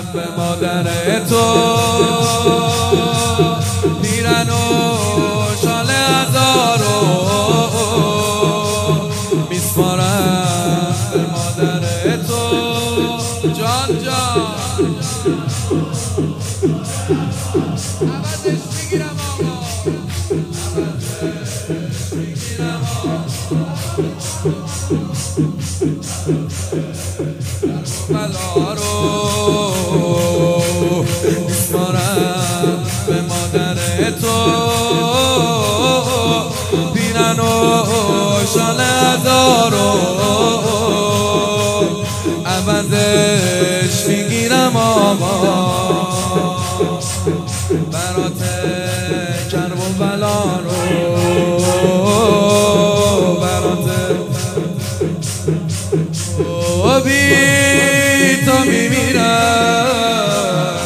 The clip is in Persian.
به مادر تو پیرن و شال هزارو میسپارم به مادر تو جان جان عوضش میگیرم آقا عوضش میگیرم بلا رو میسپارم به مادر تو پیرن و شال هزارو عوضش میگیرم آقا برات کرب و بلا رو برات بی تو میمیرم